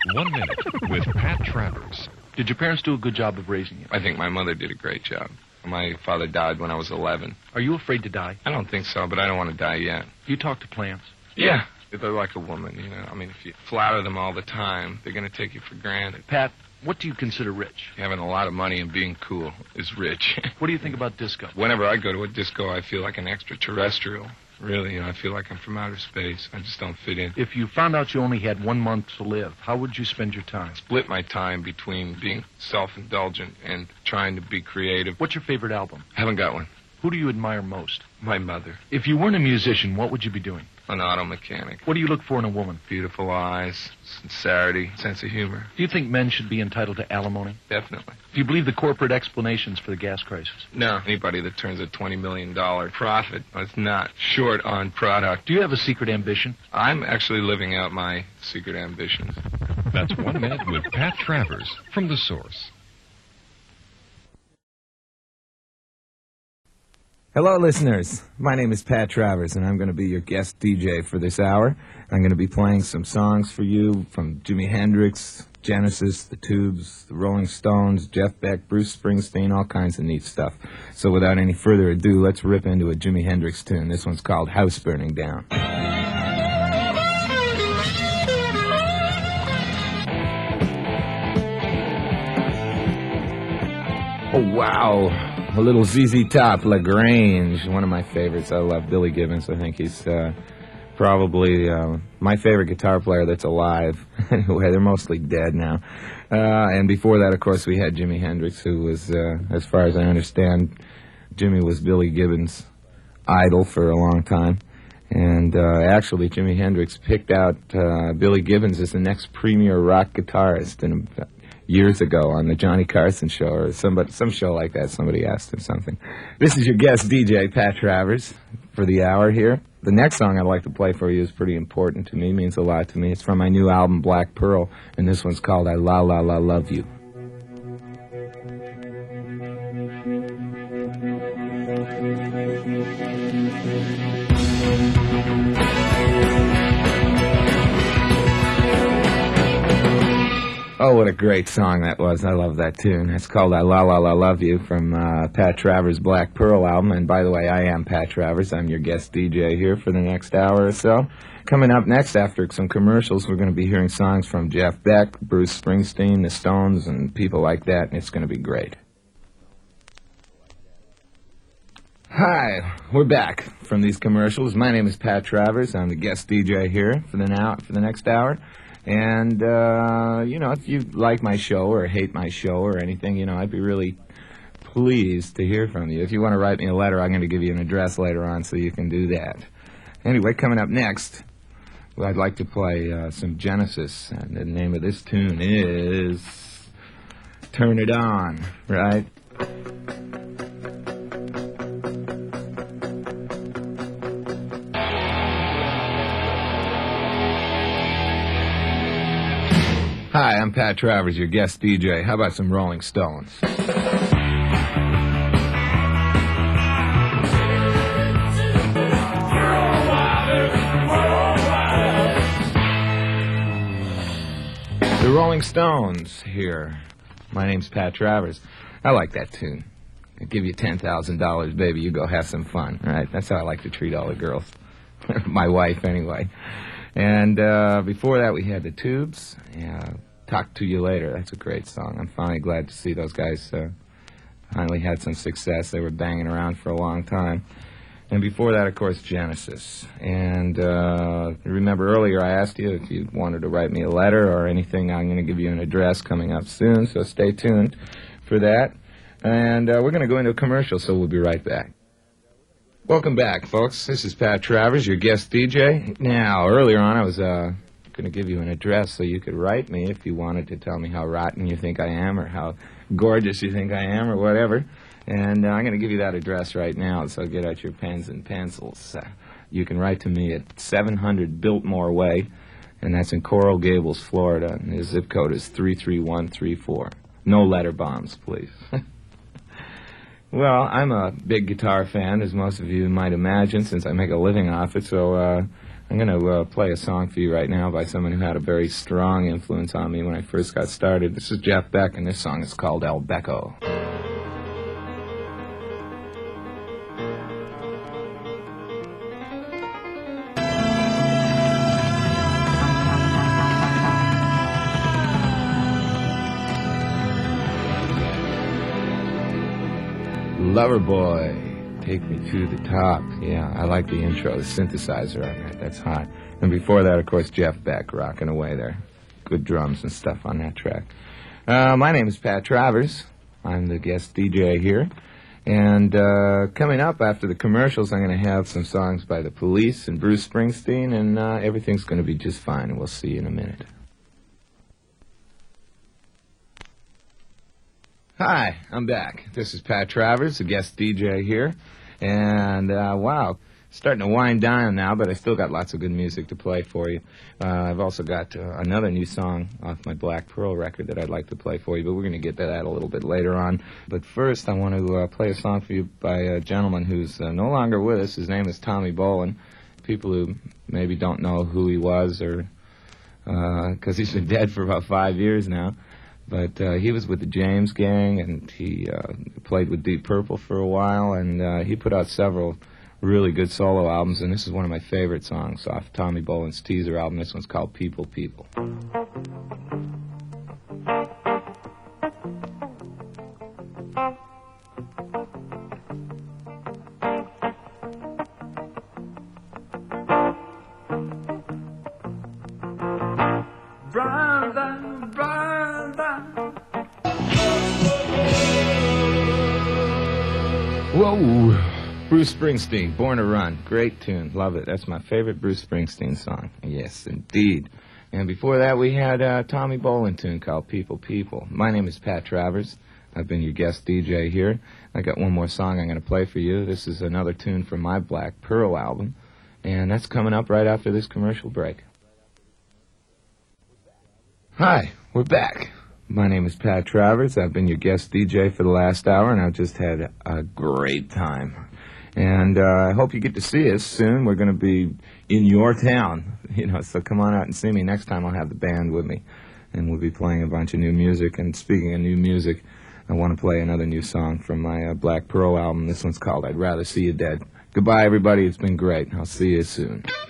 1 Minute with Pat Travers. Did your parents do a good job of raising you? I think my mother did a great job. My father died when I was 11. Are you afraid to die? I don't think so, but I don't want to die yet. Do you talk to plants? Yeah. They're like a woman, you know. I mean, if you flatter them all the time, they're going to take you for granted. Pat, what do you consider rich? Having a lot of money and being cool is rich. What do you think about disco? Whenever I go to a disco, I feel like an extraterrestrial. Really, you know, I feel like I'm from outer space. I just don't fit in. If you found out you only had 1 month to live, how would you spend your time? Split my time between being self-indulgent and trying to be creative. What's your favorite album? Haven't got one. Who do you admire most? My mother. If you weren't a musician, what would you be doing? An auto mechanic. What do you look for in a woman? Beautiful eyes, sincerity, sense of humor. Do you think men should be entitled to alimony? Definitely. Do you believe the corporate explanations for the gas crisis? No. Anybody that turns a $20 million profit is not short on product. Do you have a secret ambition? I'm actually living out my secret ambitions. That's 1 Minute with Pat Travers from The Source. Hello, listeners. My name is Pat Travers, and I'm going to be your guest DJ for this hour. I'm going to be playing some songs for you from Jimi Hendrix, Genesis, The Tubes, The Rolling Stones, Jeff Beck, Bruce Springsteen, all kinds of neat stuff. So without any further ado, let's rip into a Jimi Hendrix tune. This one's called House Burning Down. Oh, wow. A little ZZ Top, LaGrange, one of my favorites. I love Billy Gibbons. I think he's probably my favorite guitar player that's alive. Anyway, they're mostly dead now. And before that, of course, we had Jimi Hendrix, who was, as far as I understand, Jimmy was Billy Gibbons' idol for a long time. And actually, Jimi Hendrix picked out Billy Gibbons as the next premier rock guitarist years ago on the Johnny Carson show or some show like that. Somebody asked him something. This is your guest DJ, Pat Travers, for the hour here. The next song I'd like to play for you is pretty important to me, means a lot to me. It's from my new album, Black Pearl, and this one's called I La La La Love You. Oh, what a great song that was. I love that tune. It's called I La La La Love You from Pat Travers' Black Pearl album. And by the way, I am Pat Travers. I'm your guest DJ here for the next hour or so. Coming up next after some commercials, we're going to be hearing songs from Jeff Beck, Bruce Springsteen, the Stones, and people like that, and it's going to be great. Hi, we're back from these commercials. My name is Pat Travers. I'm the guest DJ here for the next hour. And, you know, if you like my show or hate my show or anything, you know, I'd be really pleased to hear from you. If you want to write me a letter, I'm going to give you an address later on so you can do that. Anyway, coming up next, I'd like to play some Genesis. And the name of this tune is Turn It On, right? Hi, I'm Pat Travers, your guest DJ. How about some Rolling Stones? The Rolling Stones here. My name's Pat Travers. I like that tune. I'll give you $10,000, baby. You go have some fun. All right, that's how I like to treat all the girls. My wife, anyway. And before that, we had the Tubes. Yeah, Talk to You Later. That's a great song. I'm finally glad to see those guys finally had some success. They were banging around for a long time. And before that, of course, Genesis. And remember earlier I asked you if you wanted to write me a letter or anything. I'm going to give you an address coming up soon, so stay tuned for that. And we're going to go into a commercial, so we'll be right back. Welcome back, folks. This is Pat Travers, your guest DJ. Now, earlier on, I was going to give you an address so you could write me if you wanted to tell me how rotten you think I am or how gorgeous you think I am or whatever. And I'm going to give you that address right now, so get out your pens and pencils. You can write to me at 700 Biltmore Way, and that's in Coral Gables, Florida. And the zip code is 33134. No letter bombs, please. Well, I'm a big guitar fan, as most of you might imagine, since I make a living off it, so I'm going to play a song for you right now by someone who had a very strong influence on me when I first got started. This is Jeff Beck, and this song is called El Becco. Loverboy, take me to the top. Yeah, I like the intro, the synthesizer on that. That's hot. And before that, of course, Jeff Beck rocking away there. Good drums and stuff on that track. My name is Pat Travers. I'm the guest DJ here. And coming up after the commercials, I'm going to have some songs by The Police and Bruce Springsteen, and everything's going to be just fine, and we'll see you in a minute. Hi, I'm back. This is Pat Travers, the guest DJ here. And, wow, starting to wind down now, but I still got lots of good music to play for you. I've also got another new song off my Black Pearl record that I'd like to play for you, but we're going to get to that a little bit later on. But first, I want to play a song for you by a gentleman who's no longer with us. His name is Tommy Bolin. People who maybe don't know who he was, or because he's been dead for about 5 years now. But he was with the James Gang, and he played with Deep Purple for a while, and he put out several really good solo albums, and this is one of my favorite songs off Tommy Bolin's Teaser album. This one's called People, People. Whoa, Bruce Springsteen, Born to Run. Great tune. Love it. That's my favorite Bruce Springsteen song. Yes, indeed. And before that, we had a Tommy Bolin tune called People, People. My name is Pat Travers. I've been your guest DJ here. I got one more song I'm going to play for you. This is another tune from my Black Pearl album. And that's coming up right after this commercial break. Hi, we're back. My name is Pat Travers. I've been your guest DJ for the last hour, and I've just had a great time. And I hope you get to see us soon. We're going to be in your town, so come on out and see me. Next time I'll have the band with me, and we'll be playing a bunch of new music. And speaking of new music, I want to play another new song from my Black Pearl album. This one's called I'd Rather See You Dead. Goodbye, everybody. It's been great. I'll see you soon.